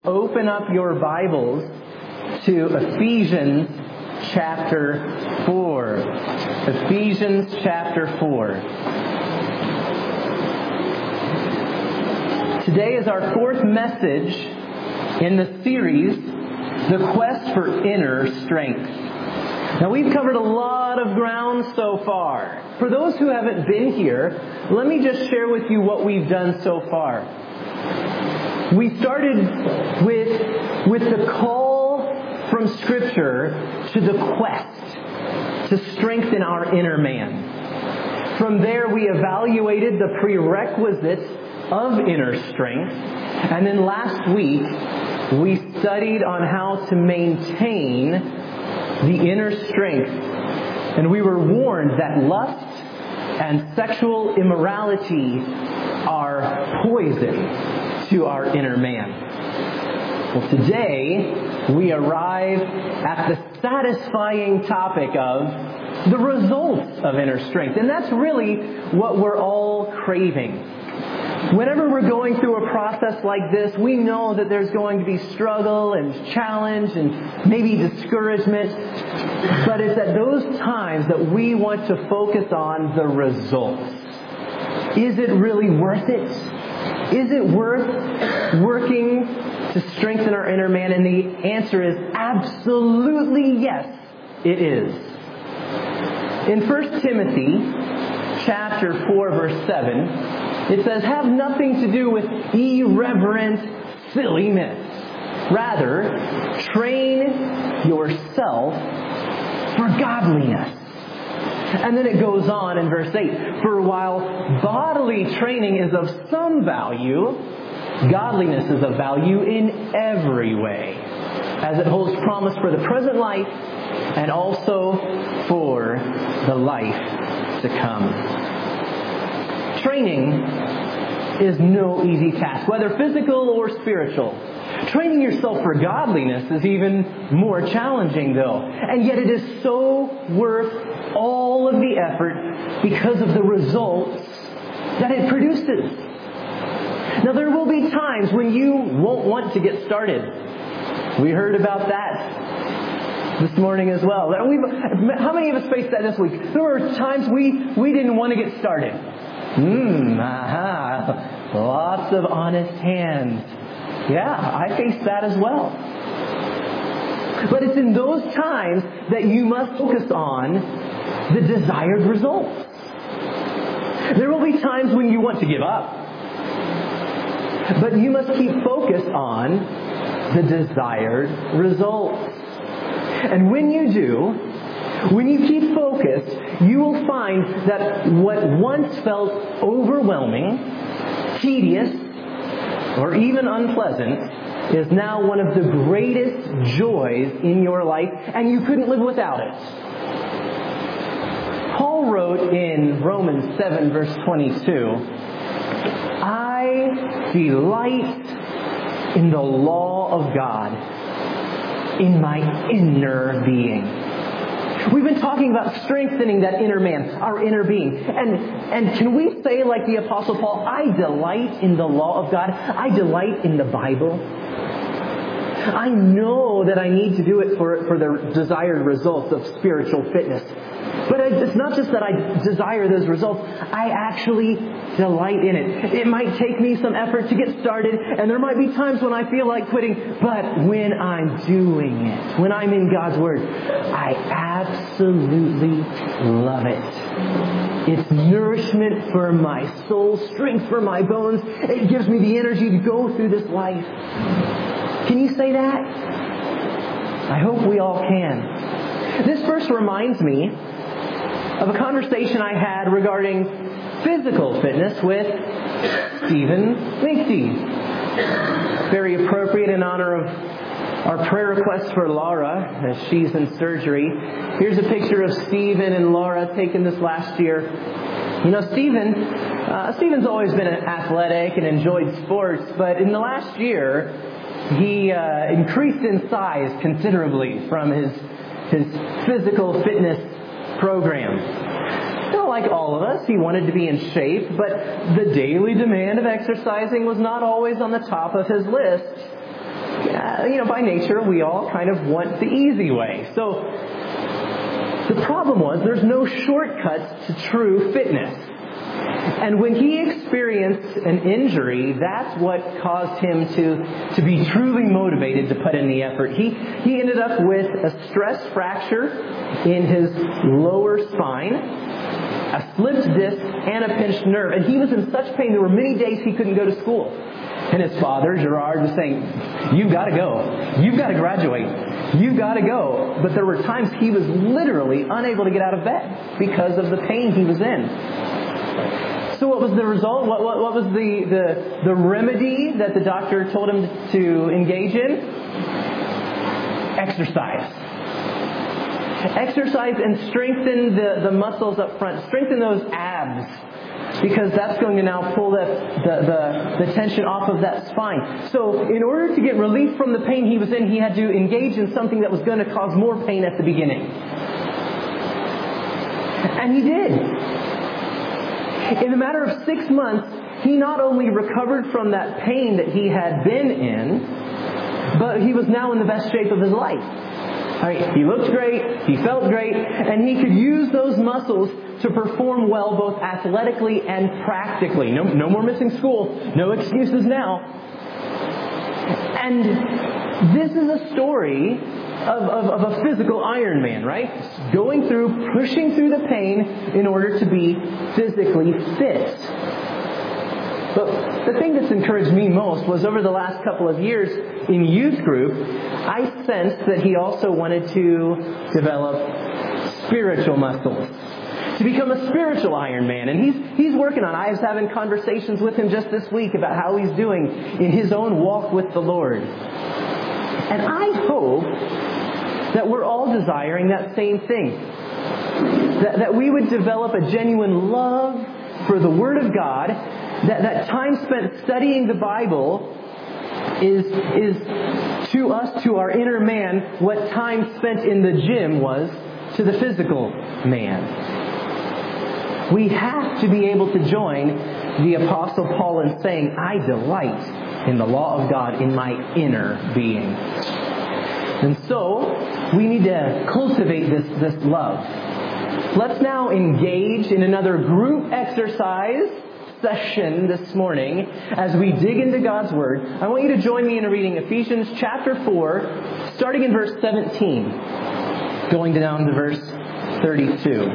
Open up your Bibles to Ephesians chapter 4. Ephesians chapter 4. Today is our fourth message in the series, The Quest for Inner Strength. Now, we've covered a lot of ground so far. For those who haven't been here, let me just share with you what we've done so far. We started with the call from Scripture to the quest to strengthen our inner man. From there, we evaluated the prerequisites of inner strength. And then last week, we studied on how to maintain the inner strength. And we were warned that lust and sexual immorality are poison to our inner man. Well, today we arrive at the satisfying topic of the results of inner strength. And that's really what we're all craving. Whenever we're going through a process like this, we know that there's going to be struggle and challenge and maybe discouragement. But it's at those times that we want to focus on the results. Is it really worth it? Is it worth working to strengthen our inner man? And the answer is absolutely yes, it is. In 1 Timothy chapter 4, verse 7, it says, "Have nothing to do with irreverent, silly myths. Rather, train yourself for godliness." And then it goes on in verse 8, "For while bodily training is of some value, godliness is of value in every way, as it holds promise for the present life and also for the life to come." Training is no easy task, whether physical or spiritual. Training yourself for godliness is even more challenging, though. And yet it is so worth all of the effort because of the results that it produces. Now, there will be times when you won't want to get started. We heard about that this morning as well. How many of us faced that this week? There were times we didn't want to get started. Lots of honest hands. Yeah, I faced that as well. But it's in those times that you must focus on the desired results. There will be times when you want to give up. But you must keep focused on the desired results. And when you do, when you keep focused, you will find that what once felt overwhelming, tedious, or even unpleasant is now one of the greatest joys in your life, and you couldn't live without it. Paul wrote in Romans 7, verse 22, "I delight in the law of God in my inner being." We've been talking about strengthening that inner man, our inner being. And can we say, like the Apostle Paul, I delight in the law of God. I delight in the Bible. I know that I need to do it for the desired results of spiritual fitness. But it's not just that I desire those results. I actually delight in it. It might take me some effort to get started, and there might be times when I feel like quitting. But when I'm doing it, when I'm in God's Word, I absolutely love it. It's nourishment for my soul, strength for my bones. It gives me the energy to go through this life. Can you say that? I hope we all can. This verse reminds me of a conversation I had regarding physical fitness with Stephen Minksy. Very appropriate in honor of our prayer request for Laura as she's in surgery. Here's a picture of Stephen and Laura taken this last year. You know, Stephen's always been athletic and enjoyed sports, but in the last year, he increased in size considerably from his physical fitness program. Like all of us, he wanted to be in shape, but the daily demand of exercising was not always on the top of his list. by nature, we all kind of want the easy way. So the problem was there's no shortcuts to true fitness. And when he experienced an injury, that's what caused him to be truly motivated to put in the effort. He ended up with a stress fracture in his lower spine, a slipped disc, and a pinched nerve. And he was in such pain, there were many days he couldn't go to school. And his father, Gerard, was saying, "You've got to go. You've got to graduate. You've got to go." But there were times he was literally unable to get out of bed because of the pain he was in. So what was the result? What was the remedy that the doctor told him to engage in? Exercise. Exercise and strengthen the muscles up front. Strengthen those abs. Because that's going to now pull the tension off of that spine. So in order to get relief from the pain he was in, he had to engage in something that was going to cause more pain at the beginning. And he did. In a matter of 6 months, he not only recovered from that pain that he had been in, but he was now in the best shape of his life. He looked great, he felt great, and he could use those muscles to perform well both athletically and practically. No more missing school, no excuses now. And this is a story of a physical Ironman, right? Going through, pushing through the pain in order to be physically fit. But the thing that's encouraged me most was over the last couple of years in youth group, I sensed that he also wanted to develop spiritual muscles. To become a spiritual Ironman. And he's working on it. I was having conversations with him just this week about how he's doing in his own walk with the Lord. And I hope that we're all desiring that same thing. That we would develop a genuine love for the Word of God. That time spent studying the Bible is to us, to our inner man, what time spent in the gym was to the physical man. We have to be able to join the Apostle Paul in saying, "I delight in the law of God in my inner being." And so, we need to cultivate this love. Let's now engage in another group exercise session this morning as we dig into God's Word. I want you to join me in reading Ephesians chapter 4, starting in verse 17, going down to verse 32.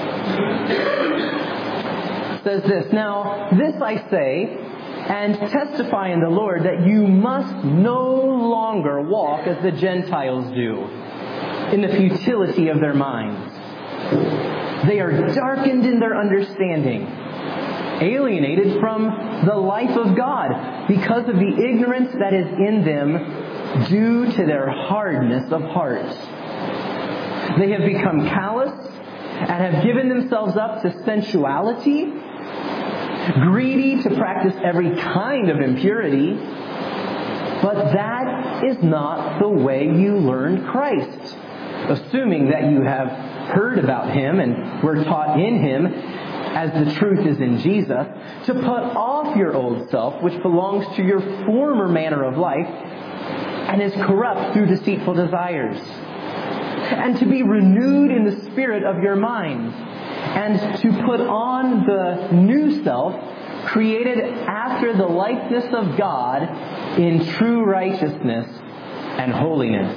It says this, "Now this I say, and testify in the Lord, that you must no longer walk as the Gentiles do, in the futility of their minds. They are darkened in their understanding, alienated from the life of God, because of the ignorance that is in them, due to their hardness of heart. They have become callous, and have given themselves up to sensuality, greedy to practice every kind of impurity. But that is not the way you learned Christ, assuming that you have heard about Him and were taught in Him, as the truth is in Jesus, to put off your old self, which belongs to your former manner of life, and is corrupt through deceitful desires. And to be renewed in the spirit of your mind, and to put on the new self, created after the likeness of God in true righteousness and holiness.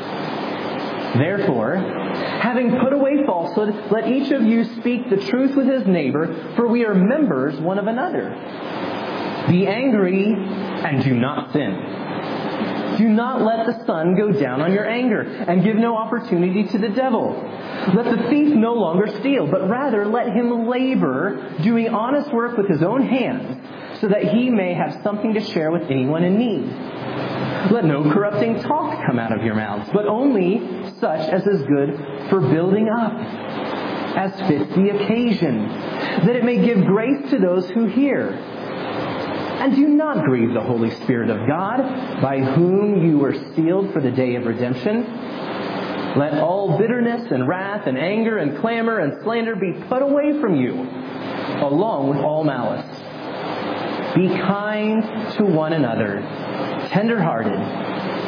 Therefore, having put away falsehood, let each of you speak the truth with his neighbor, for we are members one of another. Be angry and do not sin. Do not let the sun go down on your anger, and give no opportunity to the devil. Let the thief no longer steal, but rather let him labor, doing honest work with his own hands, so that he may have something to share with anyone in need. Let no corrupting talk come out of your mouths, but only such as is good for building up, as fits the occasion, that it may give grace to those who hear. And do not grieve the Holy Spirit of God, by whom you were sealed for the day of redemption. Let all bitterness and wrath and anger and clamor and slander be put away from you, along with all malice. Be kind to one another, tender-hearted,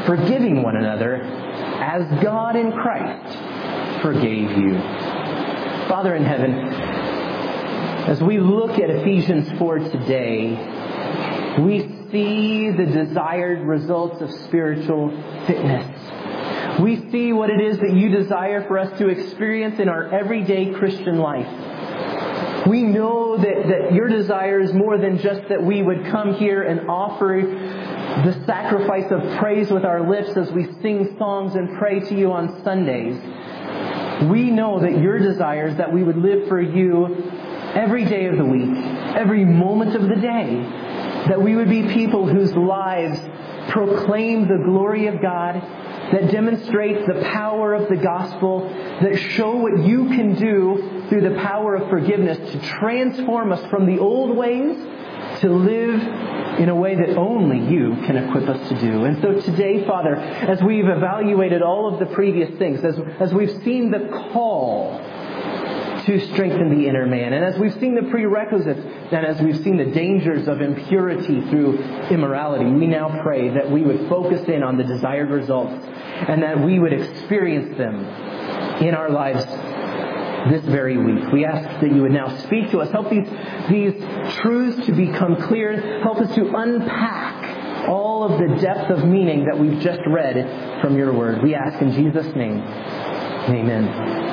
forgiving one another as God in Christ forgave you. Father in heaven, as we look at Ephesians 4 today, we see the desired results of spiritual fitness. We see what it is that you desire for us to experience in our everyday Christian life. We know that your desire is more than just that we would come here and offer the sacrifice of praise with our lips as we sing songs and pray to you on Sundays. We know that your desire is that we would live for you every day of the week, every moment of the day. That we would be people whose lives proclaim the glory of God, that demonstrate the power of the gospel, that show what you can do through the power of forgiveness to transform us from the old ways to live in a way that only you can equip us to do. And so today, Father, as we've evaluated all of the previous things, as we've seen the call to strengthen the inner man, and as we've seen the prerequisites, and as we've seen the dangers of impurity through immorality, we now pray that we would focus in on the desired results and that we would experience them in our lives this very week. We ask that you would now speak to us. Help these truths to become clear. Help us to unpack all of the depth of meaning that we've just read from your word. We ask in Jesus' name. Amen.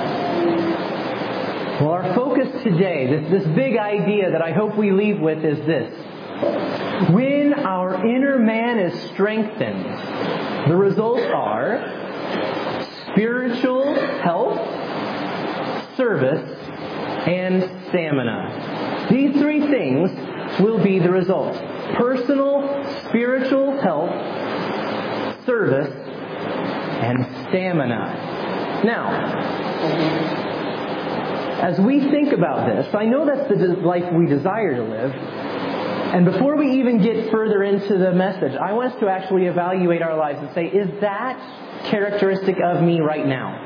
Well, our focus today, this big idea that I hope we leave with is this. When our inner man is strengthened, the results are spiritual health, service, and stamina. These three things will be the result. Personal, spiritual health, service, and stamina. Now, as we think about this, I know that's the life we desire to live. And before we even get further into the message, I want us to actually evaluate our lives and say, is that characteristic of me right now?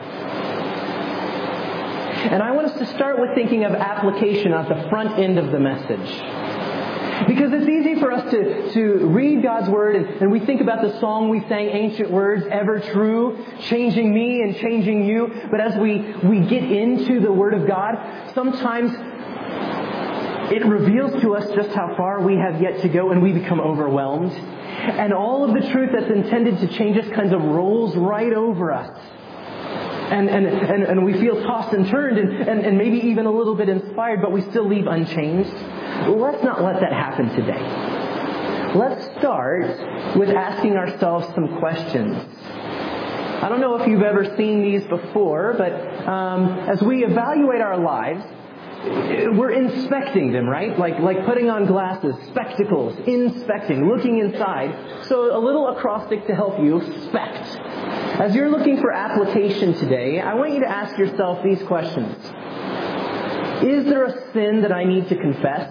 And I want us to start with thinking of application at the front end of the message. Because it's easy for us to read God's Word and we think about the song we sang, Ancient Words, Ever True, changing me and changing you. But as we get into the Word of God, sometimes it reveals to us just how far we have yet to go and we become overwhelmed. And all of the truth that's intended to change us kind of rolls right over us. And we feel tossed and turned and maybe even a little bit inspired, but we still leave unchanged. Let's not let that happen today. Let's start with asking ourselves some questions. I don't know if you've ever seen these before, but as we evaluate our lives, we're inspecting them, right? Like putting on glasses, spectacles, inspecting, looking inside. So a little acrostic to help you, spect. As you're looking for application today, I want you to ask yourself these questions. Is there a sin that I need to confess?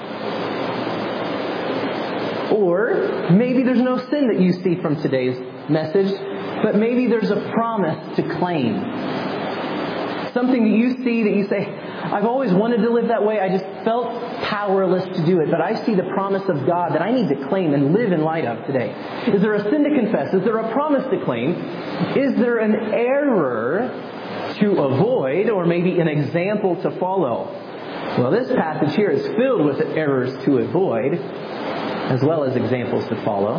Or maybe there's no sin that you see from today's message, but maybe there's a promise to claim. Something that you see that you say, I've always wanted to live that way, I just felt powerless to do it, but I see the promise of God that I need to claim and live in light of today. Is there a sin to confess? Is there a promise to claim? Is there an error to avoid, or maybe an example to follow? Well, this passage here is filled with errors to avoid, as well as examples to follow.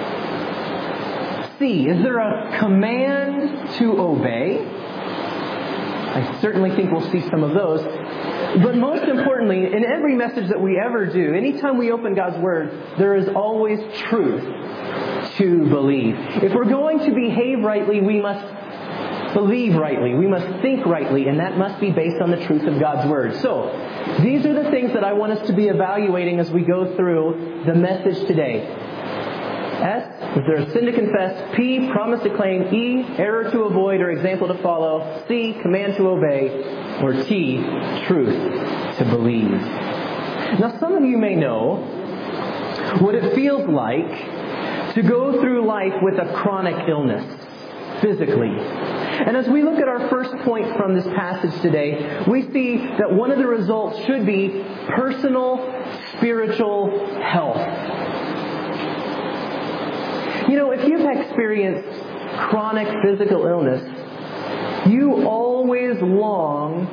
C, is there a command to obey? I certainly think we'll see some of those. But most importantly, in every message that we ever do, anytime we open God's Word, there is always truth to believe. If we're going to behave rightly, we must believe rightly. We must think rightly, and that must be based on the truth of God's Word. So, these are the things that I want us to be evaluating as we go through the message today. S, is there a sin to confess? P, promise to claim. E, error to avoid or example to follow. C, command to obey. Or T, truth to believe. Now, some of you may know what it feels like to go through life with a chronic illness, physically. And as we look at our first point from this passage today, we see that one of the results should be personal spiritual health. If you've experienced chronic physical illness, you always long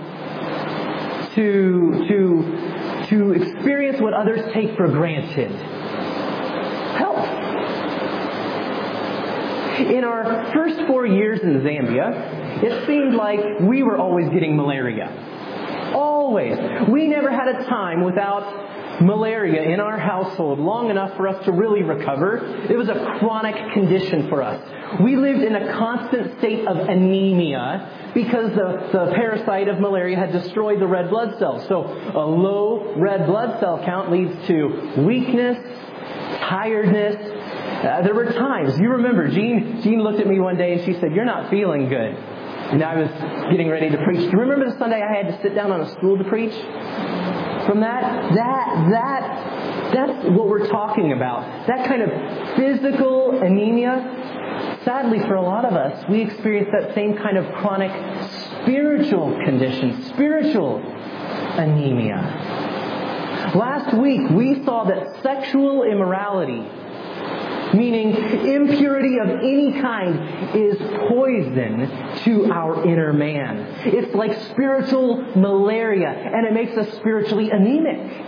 to experience what others take for granted. Health. In our first 4 years in Zambia, it seemed like we were always getting malaria. Always. We never had a time without malaria in our household long enough for us to really recover. It was a chronic condition for us. We lived in a constant state of anemia because the parasite of malaria had destroyed the red blood cells. So a low red blood cell count leads to weakness, tiredness. There were times, you remember, Jean looked at me one day and she said, "You're not feeling good." And I was getting ready to preach. Do you remember the Sunday I had to sit down on a stool to preach? From that's what we're talking about. That kind of physical anemia. Sadly, for a lot of us, we experience that same kind of chronic spiritual condition, spiritual anemia. Last week, we saw that sexual immorality, meaning impurity of any kind, is poison to our inner man. It's like spiritual malaria, and it makes us spiritually anemic.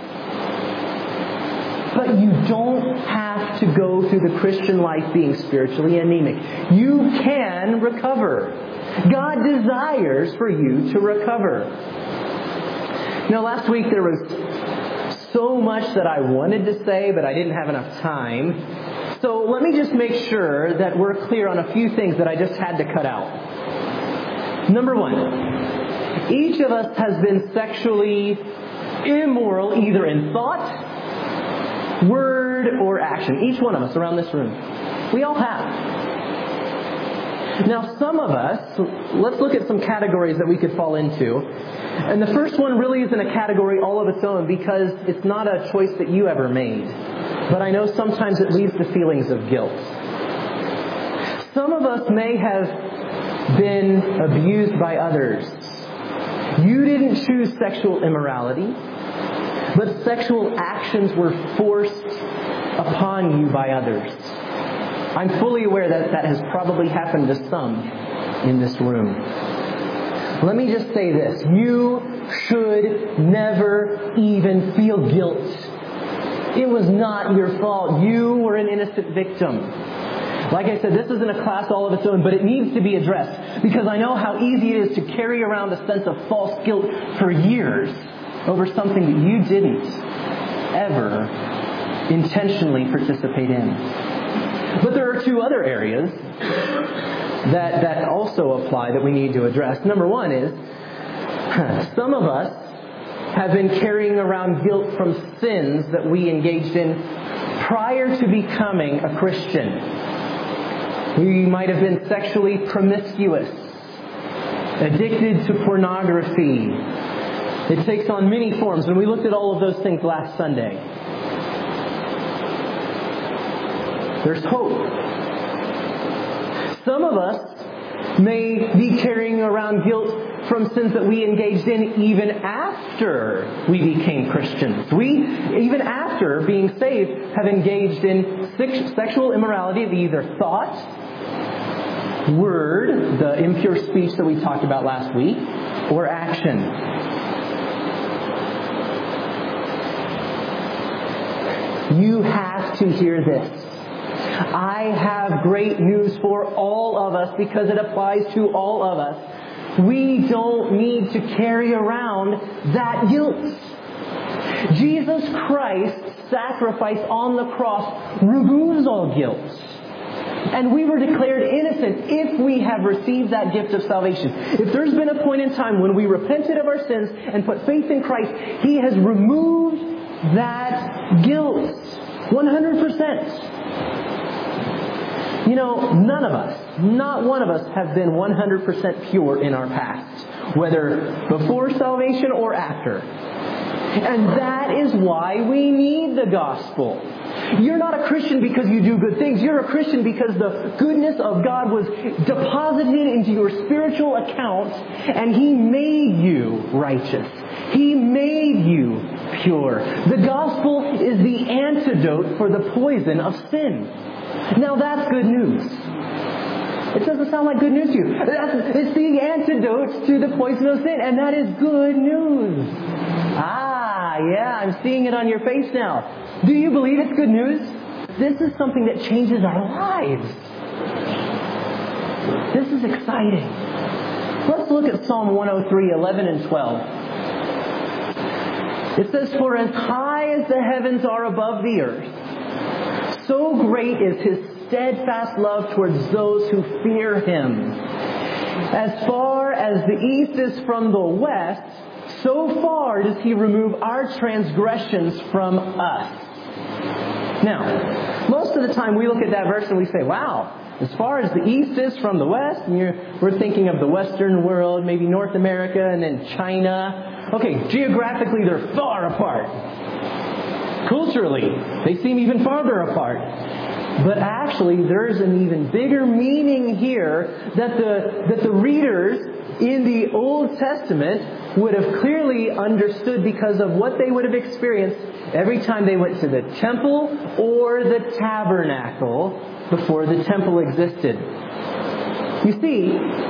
But you don't have to go through the Christian life being spiritually anemic. You can recover. God desires for you to recover. Last week there was so much that I wanted to say, but I didn't have enough time. So let me just make sure that we're clear on a few things that I just had to cut out. Number one, each of us has been sexually immoral either in thought, word, or action. Each one of us around this room. We all have. Now some of us, let's look at some categories that we could fall into. And the first one really isn't a category all of its own because it's not a choice that you ever made. But I know sometimes it leads to feelings of guilt. Some of us may have been abused by others. You didn't choose sexual immorality, but sexual actions were forced upon you by others. I'm fully aware that that has probably happened to some in this room. Let me just say this. You should never even feel guilt. It was not your fault. You were an innocent victim. Like I said, this isn't a class all of its own, but it needs to be addressed because I know how easy it is to carry around a sense of false guilt for years over something that you didn't ever intentionally participate in. But there are two other areas that also apply that we need to address. Number one is, some of us have been carrying around guilt from sins that we engaged in prior to becoming a Christian. We might have been sexually promiscuous, addicted to pornography. It takes on many forms, and we looked at all of those things last Sunday. There's hope. Some of us may be carrying around guilt from sins that we engaged in even after we became Christians. We, even after being saved, have engaged in sexual immorality of either thought, word, the impure speech that we talked about last week, or action. You have to hear this. I have great news for all of us because it applies to all of us. We don't need to carry around that guilt. Jesus Christ's sacrifice on the cross removes all guilt. And we were declared innocent if we have received that gift of salvation. If there's been a point in time when we repented of our sins and put faith in Christ, He has removed that guilt. 100%. None of us, not one of us, have been 100% pure in our past, whether before salvation or after. And that is why we need the gospel. You're not a Christian because you do good things. You're a Christian because the goodness of God was deposited into your spiritual account and He made you righteous. He made you pure. The gospel is the antidote for the poison of sin. Now that's good news. It doesn't sound like good news to you. It's the antidote to the poison of sin, and that is good news. Yeah, I'm seeing it on your face now. Do you believe it's good news? This is something that changes our lives. This is exciting. Let's look at Psalm 103, 11 and 12. It says, "For as high as the heavens are above the earth, so great is His steadfast love towards those who fear Him. As far as the east is from the west, so far does He remove our transgressions from us." Now, most of the time we look at that verse and we say, wow, as far as the east is from the west, and we're thinking of the Western world, maybe North America and then China. Okay, geographically they're far apart. Culturally, they seem even farther apart. But actually, there's an even bigger meaning here that the readers in the Old Testament would have clearly understood because of what they would have experienced every time they went to the temple or the tabernacle before the temple existed. You see,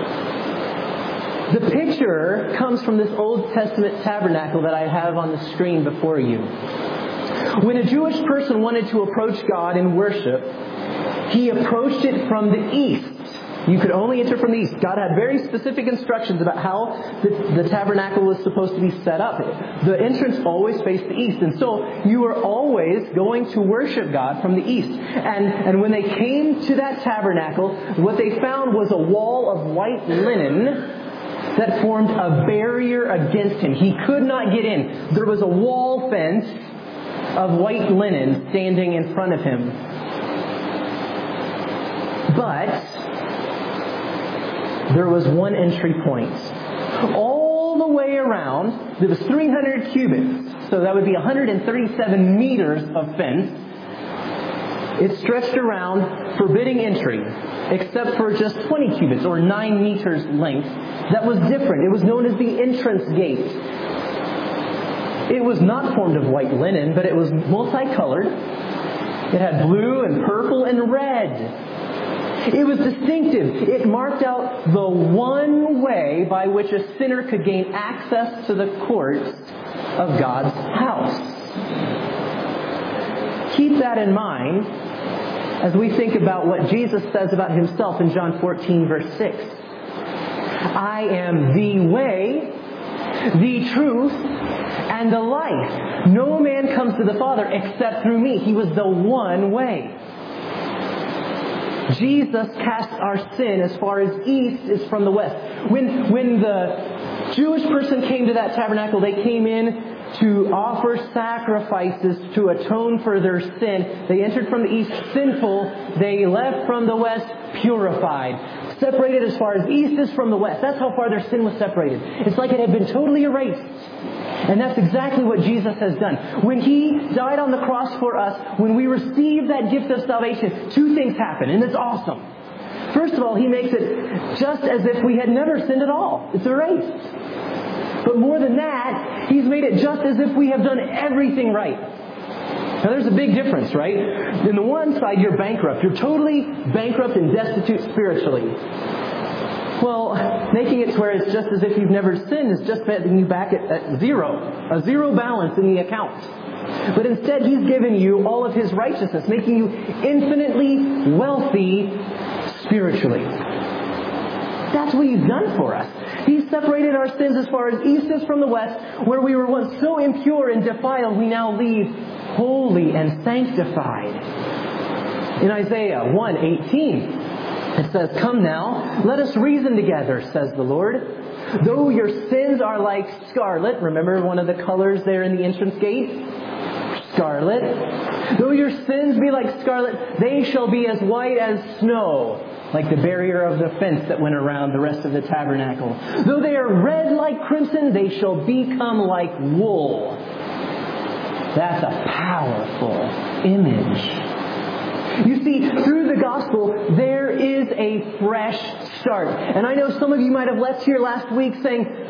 the picture comes from this Old Testament tabernacle that I have on the screen before you. When a Jewish person wanted to approach God in worship, he approached it from the east. You could only enter from the east. God had very specific instructions about how the tabernacle was supposed to be set up. The entrance always faced the east. And so you were always going to worship God from the east. And when they came to that tabernacle, what they found was a wall of white linen that formed a barrier against him. He could not get in. There was a wall fence of white linen standing in front of him. But there was one entry point. All the way around, there was 300 cubits. So that would be 137 meters of fence. It stretched around, forbidding entry, except for just 20 cubits, or 9 meters length. That was different. It was known as the entrance gate. It was not formed of white linen, but it was multicolored. It had blue and purple and red. It was distinctive. It marked out the one way by which a sinner could gain access to the courts of God's house. Keep that in mind as we think about what Jesus says about Himself in John 14, verse 6. "I am the way, the truth, and the life. No man comes to the Father except through me." He was the one way. Jesus cast our sin as far as east is from the west. When the Jewish person came to that tabernacle, they came in to offer sacrifices to atone for their sin. They entered from the east sinful. They left from the west purified. Separated as far as east is from the west. That's how far their sin was separated. It's like it had been totally erased. And that's exactly what Jesus has done. When He died on the cross for us, when we receive that gift of salvation, 2 things happen, and it's awesome. First of all, He makes it just as if we had never sinned at all. It's erased. But more than that, He's made it just as if we have done everything right. Now there's a big difference, right? On the one side, you're bankrupt. You're totally bankrupt and destitute spiritually. Well, making it to where it's just as if you've never sinned is just setting you back at zero. A zero balance in the account. But instead, He's given you all of His righteousness, making you infinitely wealthy spiritually. That's what He's done for us. He's separated our sins as far as east is from the west. Where we were once so impure and defiled, we now leave holy and sanctified. In Isaiah 1:18, it says, "Come now, let us reason together, says the Lord. Though your sins are like scarlet," remember one of the colors there in the entrance gate? Scarlet. "Though your sins be like scarlet, they shall be as white as snow," like the barrier of the fence that went around the rest of the tabernacle. "Though they are red like crimson, they shall become like wool." That's a powerful image. You see, through the gospel, there is a fresh start. And I know some of you might have left here last week saying,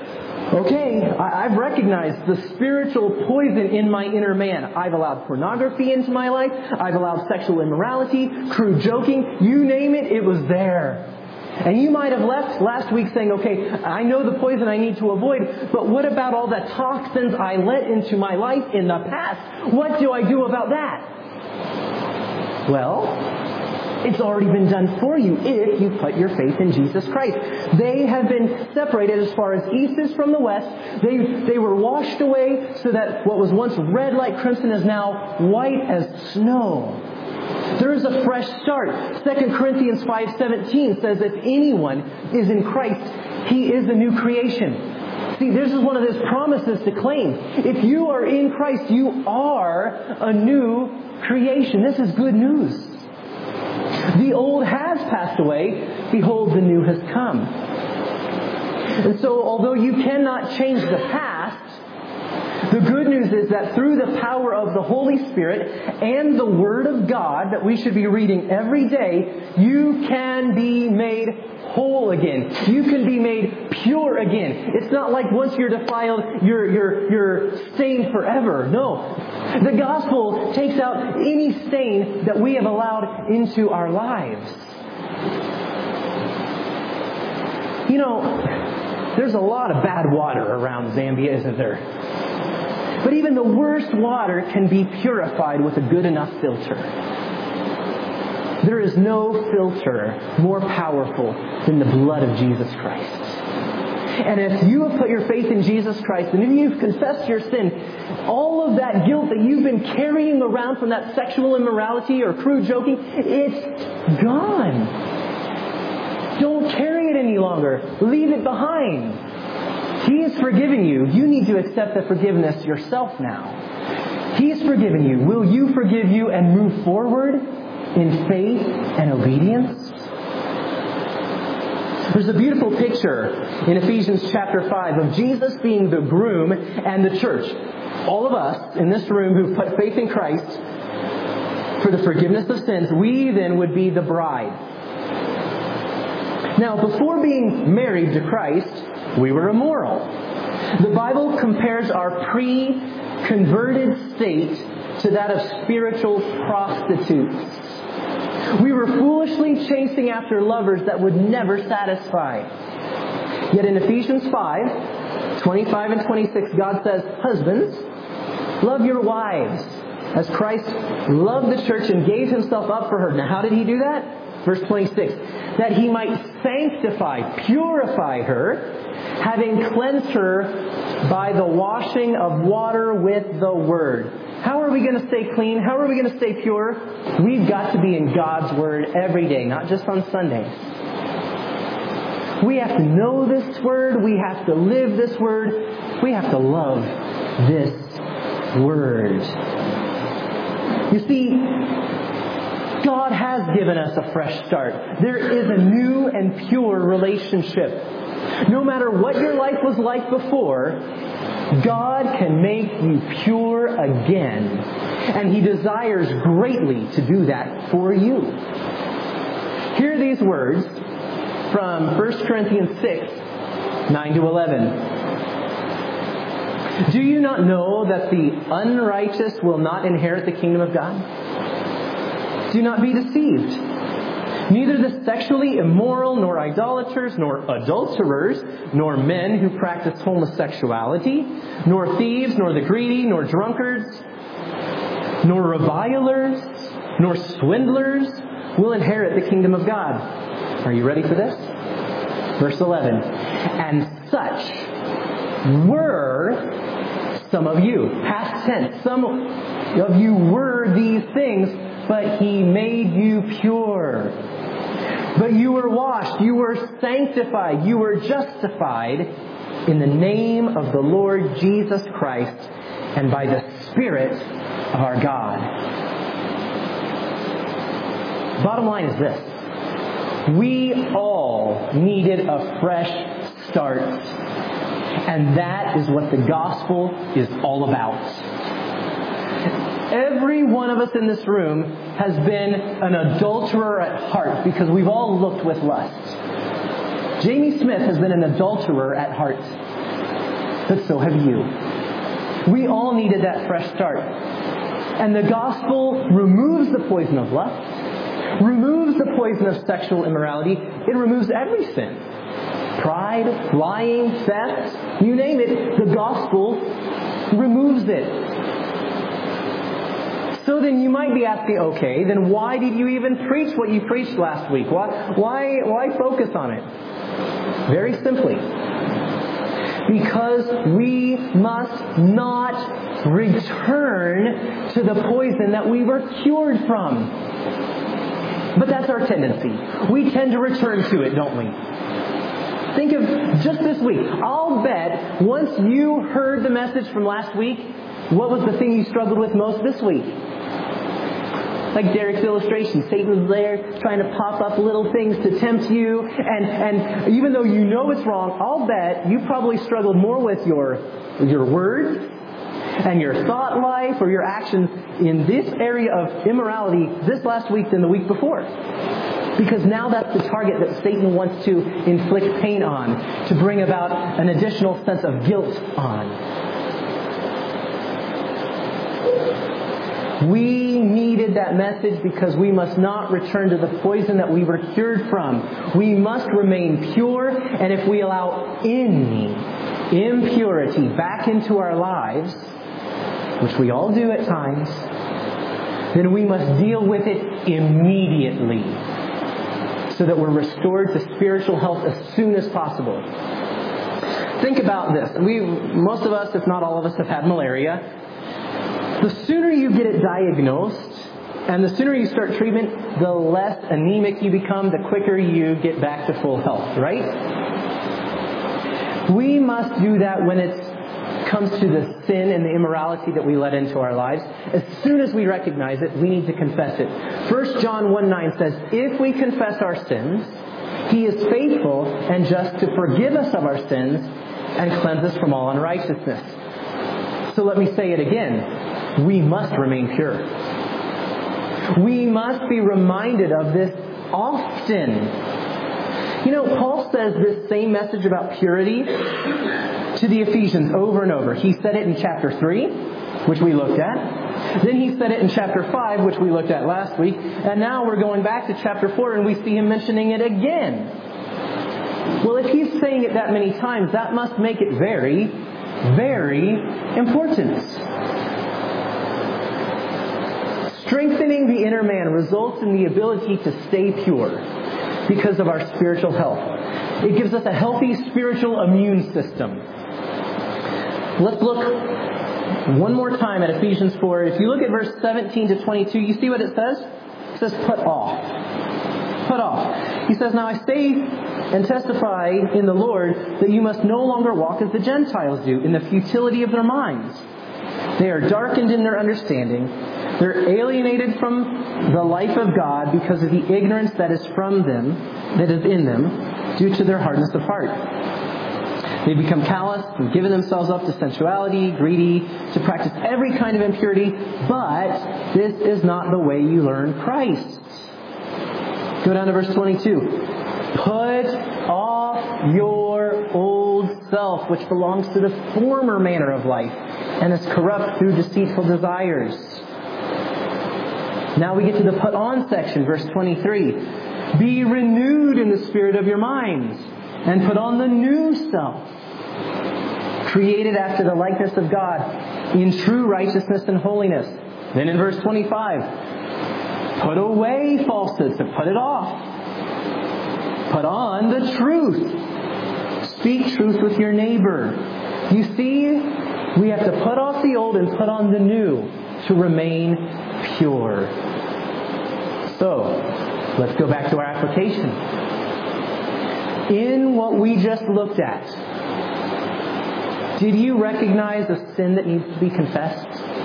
Okay, I've recognized the spiritual poison in my inner man. I've allowed pornography into my life. I've allowed sexual immorality, crude joking. You name it, it was there. And you might have left last week saying, okay, I know the poison I need to avoid, but what about all the toxins I let into my life in the past? What do I do about that? Well, it's already been done for you if you put your faith in Jesus Christ. They have been separated as far as east is from the west. They were washed away so that what was once red like crimson is now white as snow. There is a fresh start. 2 Corinthians 5:17 says if anyone is in Christ, he is a new creation. See, this is one of those promises to claim. If you are in Christ, you are a new creation. This is good news. The old has passed away. Behold, the new has come. And so, although you cannot change the past, the good news is that through the power of the Holy Spirit and the Word of God that we should be reading every day, you can be made whole again. You can be made pure again. It's not like once you're defiled, you're stained forever. No. The gospel takes out any stain that we have allowed into our lives. You know, there's a lot of bad water around Zambia, isn't there? But even the worst water can be purified with a good enough filter. There is no filter more powerful than the blood of Jesus Christ. And if you have put your faith in Jesus Christ, and if you've confessed your sin, all of that guilt that you've been carrying around from that sexual immorality or crude joking, it's gone. Don't carry it any longer. Leave it behind. He has forgiven you. You need to accept the forgiveness yourself now. He has forgiven you. Will you forgive you and move forward in faith and obedience? There's a beautiful picture in Ephesians chapter 5 of Jesus being the groom and the church. All of us in this room who've put faith in Christ for the forgiveness of sins, we then would be the bride. Now, before being married to Christ, we were immoral. The Bible compares our pre-converted state to that of spiritual prostitutes. We were foolishly chasing after lovers that would never satisfy. Yet in Ephesians 5:25 and 26, God says, husbands, love your wives as Christ loved the church and gave himself up for her. Now, how did he do that? Verse 26, that he might sanctify, purify her, having cleansed her by the washing of water with the Word. How are we going to stay clean? How are we going to stay pure? We've got to be in God's Word every day, not just on Sundays. We have to know this Word. We have to live this Word. We have to love this Word. You see, God has given us a fresh start. There is a new and pure relationship. No matter what your life was like before, God can make you pure again. And He desires greatly to do that for you. Hear these words from 1 Corinthians 6, 9-11. Do you not know that the unrighteous will not inherit the kingdom of God? Do not be deceived. Neither the sexually immoral, nor idolaters, nor adulterers, nor men who practice homosexuality, nor thieves, nor the greedy, nor drunkards, nor revilers, nor swindlers will inherit the kingdom of God. Are you ready for this? Verse 11. And such were some of you. Past tense. Some of you were these things, but He made you pure. But you were washed, you were sanctified, you were justified in the name of the Lord Jesus Christ and by the Spirit of our God. Bottom line is this. We all needed a fresh start. And that is what the gospel is all about. Every one of us in this room has been an adulterer at heart because we've all looked with lust. Jamie Smith has been an adulterer at heart. but so have you. We all needed that fresh start. And the gospel removes the poison of lust, removes the poison of sexual immorality. It removes every sin. Pride, lying, theft, you name it, the gospel removes it. So then you might be asking, okay, then why did you even preach what you preached last week? Why focus on it? Very simply, because we must not return to the poison that we were cured from. But that's our tendency. We tend to return to it, don't we? Think of just this week. I'll bet once you heard the message from last week, what was the thing you struggled with most this week? Like Derek's illustration, Satan's there trying to pop up little things to tempt you. And even though you know it's wrong, I'll bet you probably struggled more with your words and your thought life or your actions in this area of immorality this last week than the week before. Because now that's the target that Satan wants to inflict pain on, to bring about an additional sense of guilt on. We needed that message because we must not return to the poison that we were cured from. We must remain pure, and if we allow any impurity back into our lives, which we all do at times, then we must deal with it immediately so that we're restored to spiritual health as soon as possible. Think about this. Most of us, if not all of us, have had malaria. The sooner you get it diagnosed and the sooner you start treatment, the less anemic you become, the quicker you get back to full health, right? We must do that when it comes to the sin and the immorality that we let into our lives. As soon as we recognize it, we need to confess it. 1 John 1:9 says, if we confess our sins, He is faithful and just to forgive us of our sins and cleanse us from all unrighteousness. So let me say it again. We must remain pure. We must be reminded of this often. You know, Paul says this same message about purity to the Ephesians over and over. He said it in chapter 3, which we looked at. Then he said it in chapter 5, which we looked at last week. And now we're going back to chapter 4 and we see him mentioning it again. Well, if he's saying it that many times, that must make it very, very important. Strengthening the inner man results in the ability to stay pure because of our spiritual health. It gives us a healthy spiritual immune system. Let's look one more time at Ephesians 4. If you look at verse 17 to 22, you see what it says? It says, put off. Put off. He says, now I say and testify in the Lord that you must no longer walk as the Gentiles do, in the futility of their minds. They are darkened in their understanding. They're alienated from the life of God because of the ignorance that is from them, that is in them, due to their hardness of heart. They become callous and given themselves up to sensuality, greedy, to practice every kind of impurity, but this is not the way you learn Christ. Go down to verse 22. Put off your old self, which belongs to the former manner of life, and is corrupt through deceitful desires. Now we get to the put on section, verse 23. Be renewed in the spirit of your minds, and put on the new self, created after the likeness of God, in true righteousness and holiness. Then in verse 25, put away falsehood, so put it off. Put on the truth. Speak truth with your neighbor. You see, we have to put off the old and put on the new to remain pure. So, let's go back to our application. In what we just looked at, did you recognize a sin that needs to be confessed?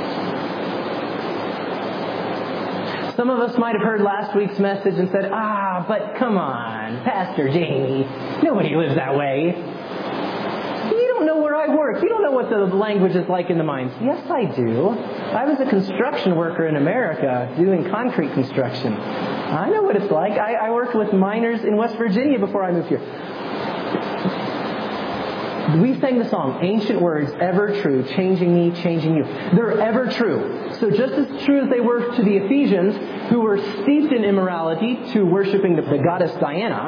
Some of us might have heard last week's message and said, but come on, Pastor Jamie, nobody lives that way. You don't know where I work. You don't know what the language is like in the mines. Yes, I do. I was a construction worker in America doing concrete construction. I know what it's like. I worked with miners in West Virginia before I moved here. We sang the song, Ancient Words, Ever True, Changing Me, Changing You. They're ever true. So just as true as they were to the Ephesians, who were steeped in immorality to worshiping the goddess Diana,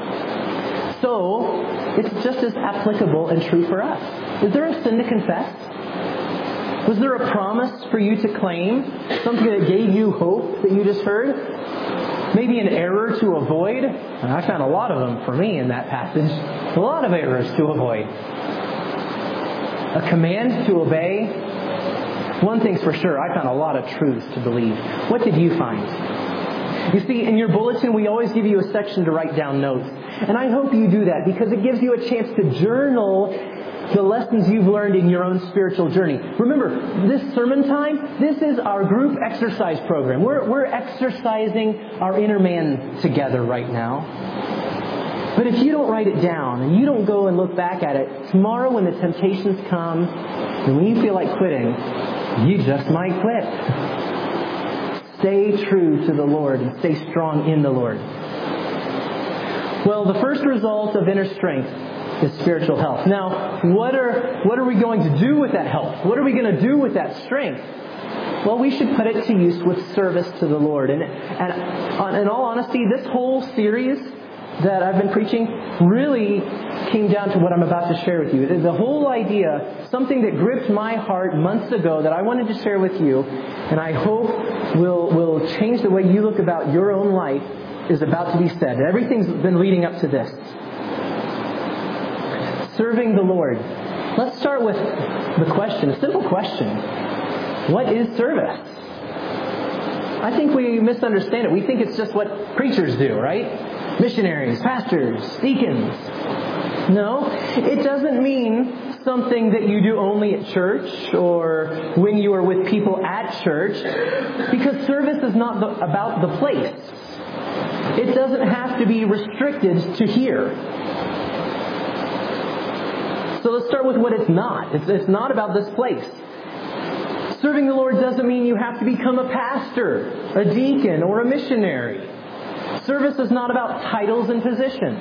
so it's just as applicable and true for us. Is there a sin to confess? Was there a promise for you to claim? Something that gave you hope that you just heard? Maybe an error to avoid? And I found a lot of them for me in that passage. A lot of errors to avoid. A command to obey. One thing's for sure, I found a lot of truths to believe. What did you find? You see, in your bulletin, we always give you a section to write down notes. And I hope you do that because it gives you a chance to journal the lessons you've learned in your own spiritual journey. Remember, this sermon time, this is our group exercise program. We're exercising our inner man together right now. But if you don't write it down and you don't go and look back at it, tomorrow when the temptations come and when you feel like quitting, you just might quit. Stay true to the Lord and stay strong in the Lord. Well, the first result of inner strength is spiritual health. Now, what are we going to do with that health? What are we going to do with that strength? Well, we should put it to use with service to the Lord. And in all honesty, this whole series that I've been preaching really came down to what I'm about to share with you. The whole idea, something that gripped my heart months ago that I wanted to share with you, and I hope will change the way you look about your own life, is about to be said. Everything's been leading up to this. Serving the Lord. Let's start with the question, a simple question. What is service? I think we misunderstand it. We think it's just what preachers do, right? Missionaries, pastors, deacons. No, it doesn't mean something that you do only at church or when you are with people at church, because service is not about the place. It doesn't have to be restricted to here. So let's start with what it's not. It's not about this place. Serving the Lord doesn't mean you have to become a pastor, a deacon, or a missionary. Service is not about titles and positions.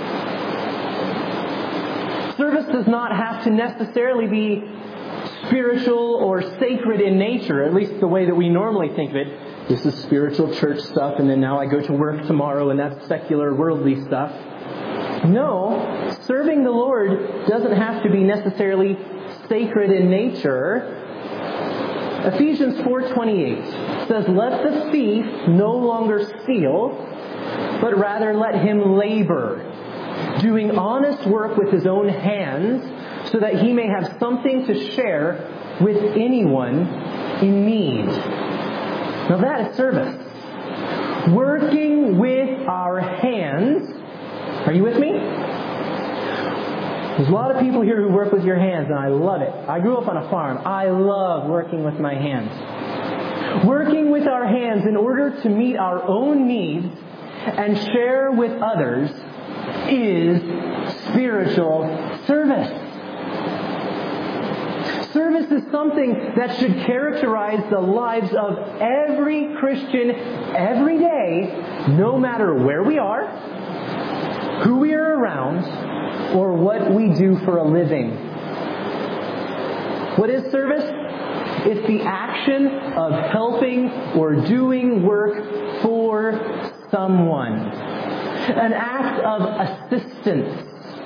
Service does not have to necessarily be spiritual or sacred in nature, at least the way that we normally think of it. This is spiritual church stuff, and then now I go to work tomorrow, and that's secular, worldly stuff. No, serving the Lord doesn't have to be necessarily sacred in nature. Ephesians 4:28 says, "Let the thief no longer steal, but rather let him labor, doing honest work with his own hands, so that he may have something to share with anyone in need." Now that is service. Working with our hands. Are you with me? There's a lot of people here who work with your hands, and I love it. I grew up on a farm. I love working with my hands. Working with our hands in order to meet our own needs and share with others is spiritual service. Service is something that should characterize the lives of every Christian every day, no matter where we are, who we are around, or what we do for a living. What is service? It's the action of helping or doing work for someone. An act of assistance.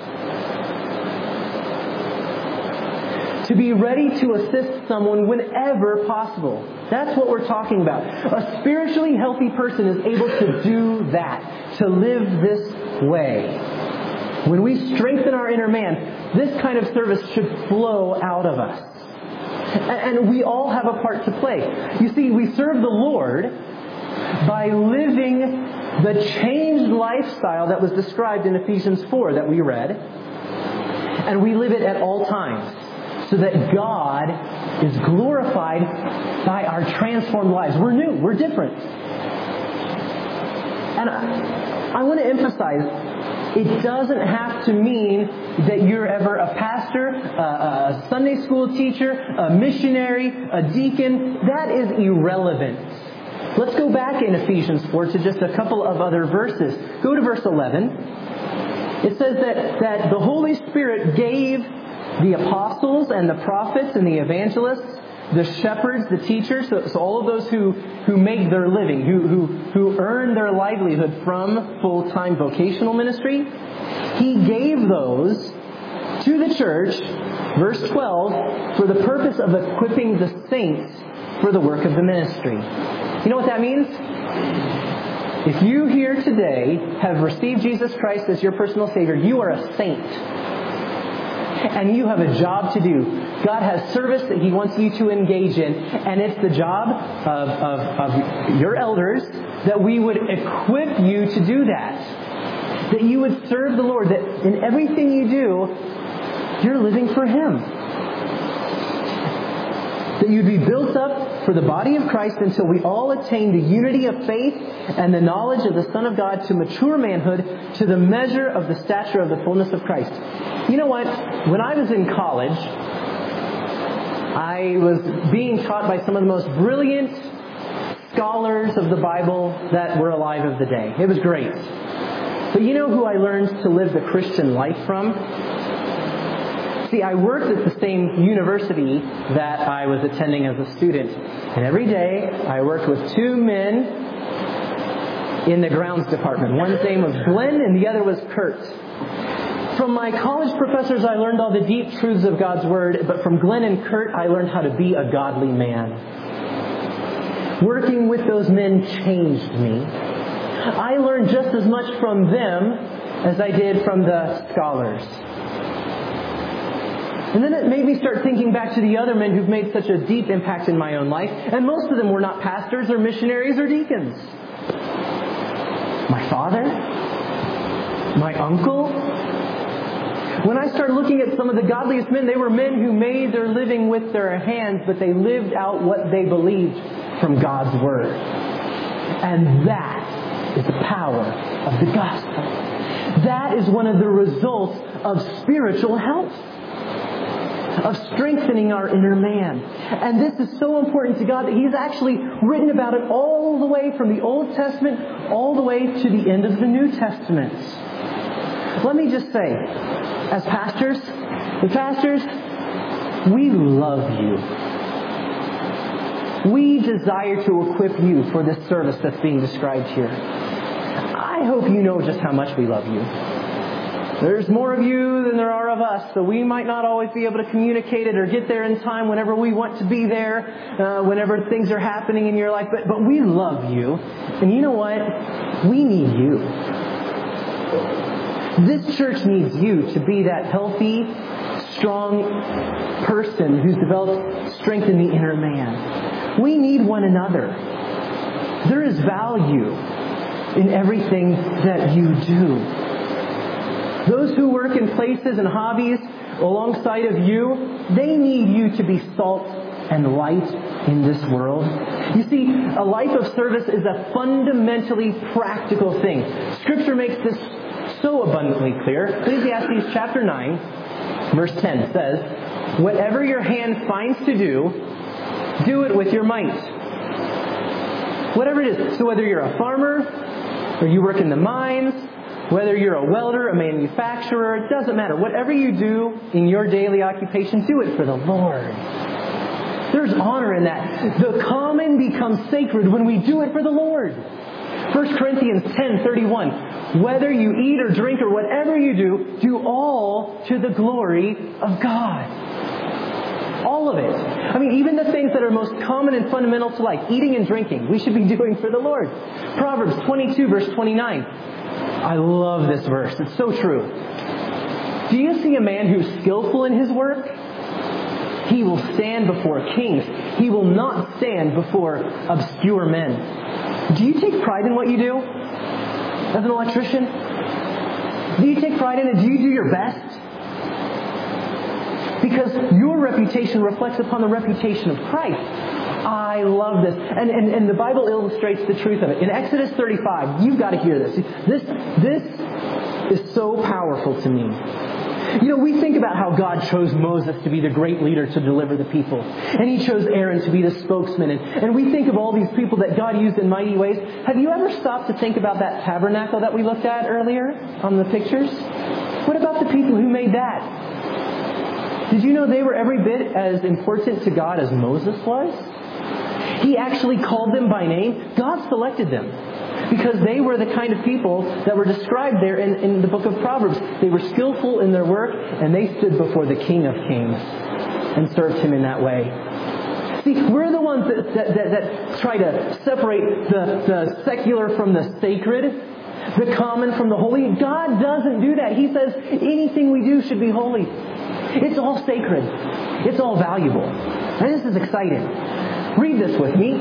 To be ready to assist someone whenever possible. That's what we're talking about. A spiritually healthy person is able to do that, to live this way. When we strengthen our inner man, this kind of service should flow out of us. And we all have a part to play. You see, we serve the Lord by living the changed lifestyle that was described in Ephesians 4 that we read. And we live it at all times, so that God is glorified by our transformed lives. We're new. We're different. And I want to emphasize, it doesn't have to mean that you're ever a pastor, a Sunday school teacher, a missionary, a deacon. That is irrelevant. Let's go back in Ephesians 4 to just a couple of other verses. Go to verse 11. It says that the Holy Spirit gave the apostles and the prophets and the evangelists, the shepherds, the teachers, so all of those who make their living, who earn their livelihood from full-time vocational ministry. He gave those to the church, verse 12, for the purpose of equipping the saints for the work of the ministry. You know what that means? If you here today have received Jesus Christ as your personal Savior, you are a saint. And you have a job to do. God has service that He wants you to engage in. And it's the job of your elders that we would equip you to do that. That you would serve the Lord. That in everything you do, you're living for Him. That you'd be built up for the body of Christ until we all attain the unity of faith and the knowledge of the Son of God to mature manhood, to the measure of the stature of the fullness of Christ. You know what? When I was in college, I was being taught by some of the most brilliant scholars of the Bible that were alive of the day. It was great. But you know who I learned to live the Christian life from? See, I worked at the same university that I was attending as a student. And every day, I worked with two men in the grounds department. One's name was Glenn and the other was Kurt. From my college professors, I learned all the deep truths of God's Word. But from Glenn and Kurt, I learned how to be a godly man. Working with those men changed me. I learned just as much from them as I did from the scholars. And then it made me start thinking back to the other men who've made such a deep impact in my own life. And most of them were not pastors or missionaries or deacons. My father? My uncle? When I started looking at some of the godliest men, they were men who made their living with their hands, but they lived out what they believed from God's Word. And that is the power of the gospel. That is one of the results of spiritual health, of strengthening our inner man. And this is so important to God that He's actually written about it all the way from the Old Testament all the way to the end of the New Testament. Let me just say, as pastors, we love you. We desire to equip you for this service that's being described here. I hope you know just how much we love you. There's more of you than there are of us, so we might not always be able to communicate it or get there in time whenever we want to be there, whenever things are happening in your life. But we love you. And you know what? We need you. This church needs you to be that healthy, strong person who's developed strength in the inner man. We need one another. There is value in everything that you do. Those who work in places and hobbies alongside of you, they need you to be salt and light in this world. You see, a life of service is a fundamentally practical thing. Scripture makes this so abundantly clear. Ecclesiastes chapter 9, verse 10 says, "Whatever your hand finds to do it with your might." Whatever it is. So whether you're a farmer, or you work in the mines, whether you're a welder, a manufacturer, it doesn't matter. Whatever you do in your daily occupation, do it for the Lord. There's honor in that. The common becomes sacred when we do it for the Lord. 1 Corinthians 10:31. Whether you eat or drink or whatever you do all to the glory of God. All of it. I mean, even the things that are most common and fundamental to life, eating and drinking, we should be doing for the Lord. Proverbs 22, verse 29. I love this verse. It's so true. Do you see a man who's skillful in his work? He will stand before kings. He will not stand before obscure men. Do you take pride in what you do as an electrician? Do you take pride in it? Do you do your best? Because your reputation reflects upon the reputation of Christ. I love this. And the Bible illustrates the truth of it. In Exodus 35, you've got to hear this. This is so powerful to me. You know, we think about how God chose Moses to be the great leader to deliver the people. And He chose Aaron to be the spokesman. And we think of all these people that God used in mighty ways. Have you ever stopped to think about that tabernacle that we looked at earlier on the pictures? What about the people who made that? Did you know they were every bit as important to God as Moses was? He actually called them by name. God selected them because they were the kind of people that were described there in the book of Proverbs. They were skillful in their work, and they stood before the King of Kings and served Him in that way. See, we're the ones that try to separate the secular from the sacred, the common from the holy. God doesn't do that. He says anything we do should be holy. It's all sacred. It's all valuable. And this is exciting. Read this with me.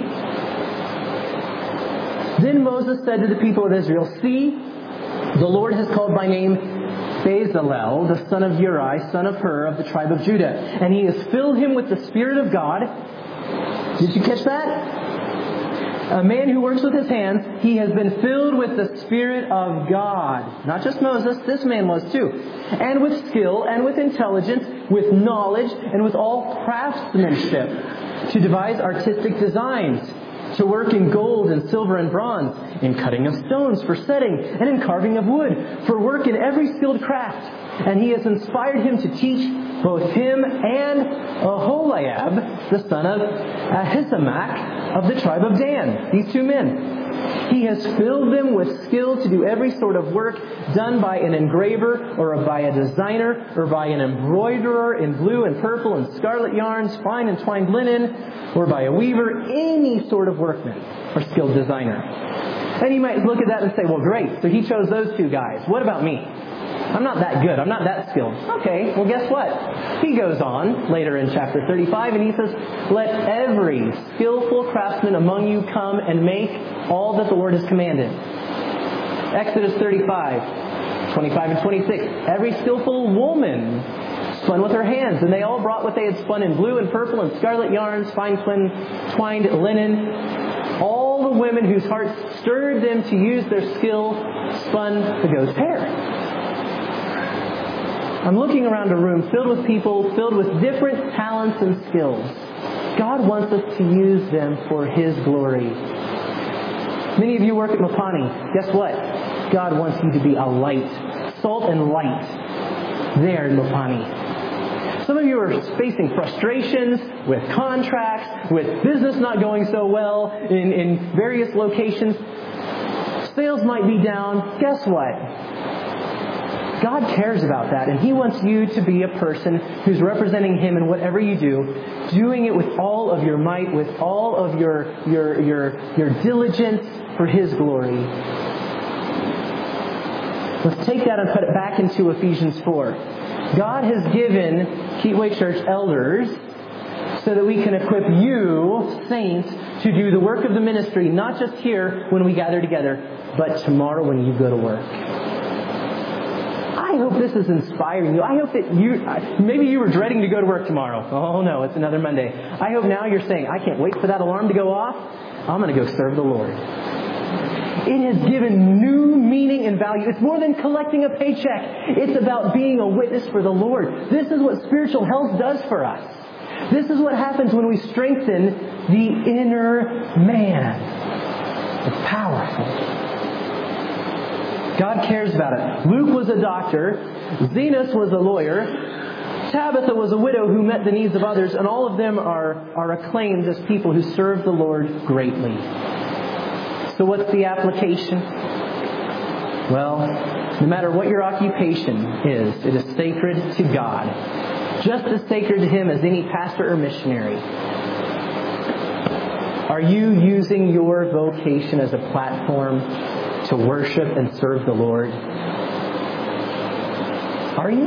Then Moses said to the people of Israel, "See, the Lord has called by name Bezalel, the son of Uri, son of Hur, of the tribe of Judah. And He has filled him with the Spirit of God." Did you catch that? A man who works with his hands, he has been filled with the Spirit of God. Not just Moses, this man was too. And with skill, and with intelligence, with knowledge, and with all craftsmanship, to devise artistic designs, to work in gold and silver and bronze, in cutting of stones for setting, and in carving of wood, for work in every skilled craft. And He has inspired him to teach both him and Aholiab, the son of Ahisamach, of the tribe of Dan. These two men. He has filled them with skill to do every sort of work done by an engraver, or by a designer, or by an embroiderer in blue and purple and scarlet yarns, fine and twined linen, or by a weaver, any sort of workman or skilled designer. And you might look at that and say, well, great, so He chose those two guys. What about me? I'm not that good. I'm not that skilled. Okay, well, guess what? He goes on later in chapter 35 and he says, "Let every skillful craftsman among you come and make all that the Lord has commanded." Exodus 35, 25 and 26. "Every skillful woman spun with her hands, and they all brought what they had spun in blue and purple and scarlet yarns, fine twined linen. All the women whose hearts stirred them to use their skill spun the goat's hair." I'm looking around a room filled with people, filled with different talents and skills. God wants us to use them for His glory. Many of you work at Mapani. Guess what? God wants you to be a light, salt and light there in Mapani. Some of you are facing frustrations with contracts, with business not going so well in various locations. Sales might be down. Guess what? God cares about that, and He wants you to be a person who's representing Him in whatever you do, doing it with all of your might, with all of your diligence for His glory. Let's take that and put it back into Ephesians 4. God has given Keatway Church elders so that we can equip you, saints, to do the work of the ministry, not just here when we gather together, but tomorrow when you go to work. I hope this is inspiring you. I hope that maybe you were dreading to go to work tomorrow. Oh no, it's another Monday. I hope now you're saying, I can't wait for that alarm to go off. I'm going to go serve the Lord. It has given new meaning and value. It's more than collecting a paycheck. It's about being a witness for the Lord. This is what spiritual health does for us. This is what happens when we strengthen the inner man. It's powerful. God cares about it. Luke was a doctor. Zenos was a lawyer. Tabitha was a widow who met the needs of others. And all of them are acclaimed as people who serve the Lord greatly. So what's the application? Well, no matter what your occupation is, it is sacred to God. Just as sacred to Him as any pastor or missionary. Are you using your vocation as a platform to worship and serve the Lord? Are you?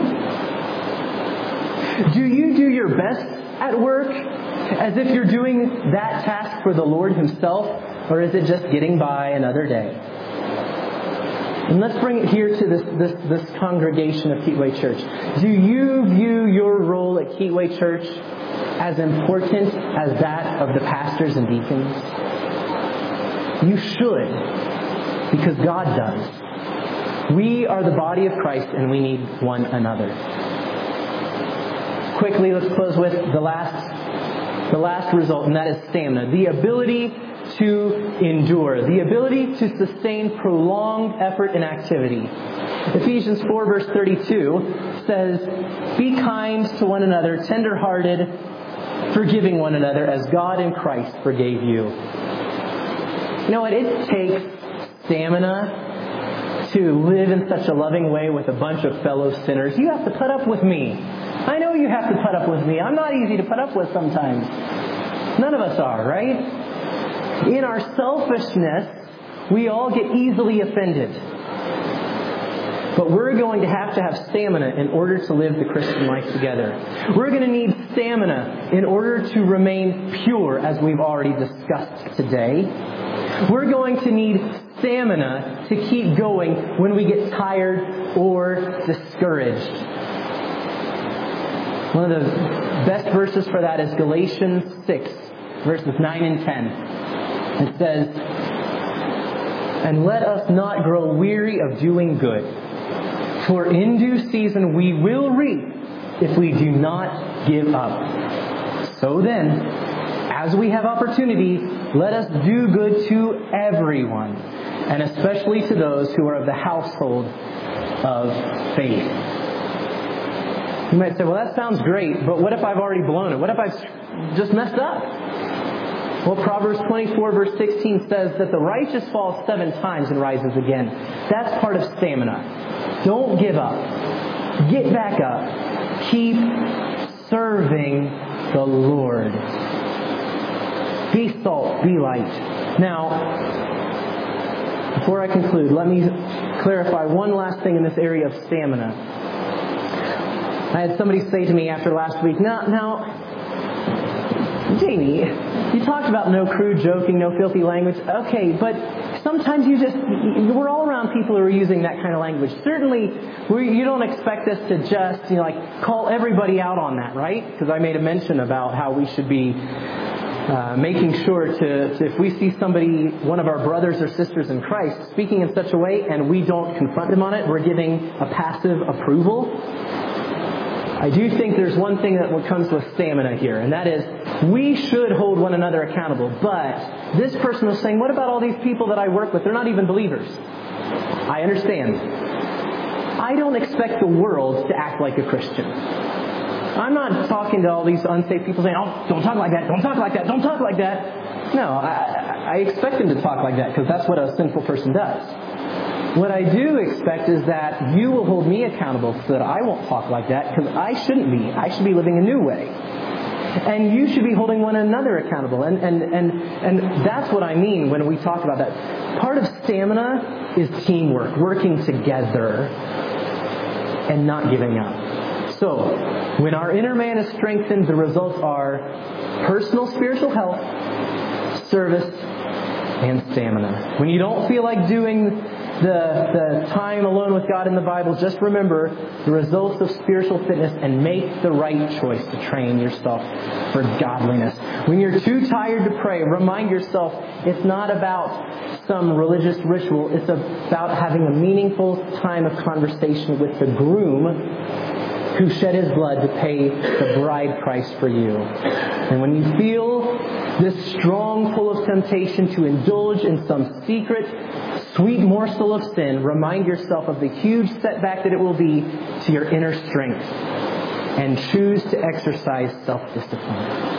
Do you do your best at work as if you're doing that task for the Lord Himself? Or is it just getting by another day? And let's bring it here to this congregation of Keatway Church. Do you view your role at Keatway Church as important as that of the pastors and deacons? You should, because God does. We are the body of Christ and we need one another. Quickly, let's close with the last result, and that is stamina. The ability to endure. The ability to sustain prolonged effort and activity. Ephesians 4 verse 32 says, "Be kind to one another, tender-hearted, forgiving one another as God in Christ forgave you." You know what? It takes stamina to live in such a loving way with a bunch of fellow sinners. You have to put up with me. I know you have to put up with me. I'm not easy to put up with sometimes. None of us are, right? In our selfishness, we all get easily offended. But we're going to have stamina in order to live the Christian life together. We're going to need stamina in order to remain pure, as we've already discussed today. We're going to need stamina to keep going when we get tired or discouraged. One of the best verses for that is Galatians 6, verses 9 and 10. It says, "And let us not grow weary of doing good, for in due season we will reap if we do not give up. So then, as we have opportunity, let us do good to everyone, and especially to those who are of the household of faith." You might say, well, that sounds great, but what if I've already blown it? What if I've just messed up? Well, Proverbs 24 verse 16 says that the righteous falls 7 times and rises again. That's part of stamina. Don't give up. Get back up. Keep serving the Lord. Be salt, be light. Now, before I conclude, let me clarify one last thing in this area of stamina. I had somebody say to me after last week, now, Jamie, you talked about no crude joking, no filthy language. Okay, but sometimes we're all around people who are using that kind of language. Certainly, you don't expect us to just, call everybody out on that, right? Because I made a mention about how we should be making sure to, if we see somebody, one of our brothers or sisters in Christ, speaking in such a way and we don't confront them on it, we're giving a passive approval. I do think there's one thing that comes with stamina here, and that is we should hold one another accountable. But this person was saying, what about all these people that I work with? They're not even believers. I understand. I don't expect the world to act like a Christian. I'm not talking to all these unsaved people saying, oh, don't talk like that, don't talk like that, don't talk like that. No, I expect them to talk like that because that's what a sinful person does. What I do expect is that you will hold me accountable so that I won't talk like that, because I shouldn't be. I should be living a new way. And you should be holding one another accountable. And that's what I mean when we talk about that. Part of stamina is teamwork, working together and not giving up. So, when our inner man is strengthened, the results are personal spiritual health, service, and stamina. When you don't feel like doing the time alone with God in the Bible, just remember the results of spiritual fitness and make the right choice to train yourself for godliness. When you're too tired to pray, remind yourself it's not about some religious ritual. It's about having a meaningful time of conversation with the groom who shed his blood to pay the bride price for you. And when you feel this strong pull of temptation to indulge in some secret, sweet morsel of sin, remind yourself of the huge setback that it will be to your inner strength, and choose to exercise self-discipline.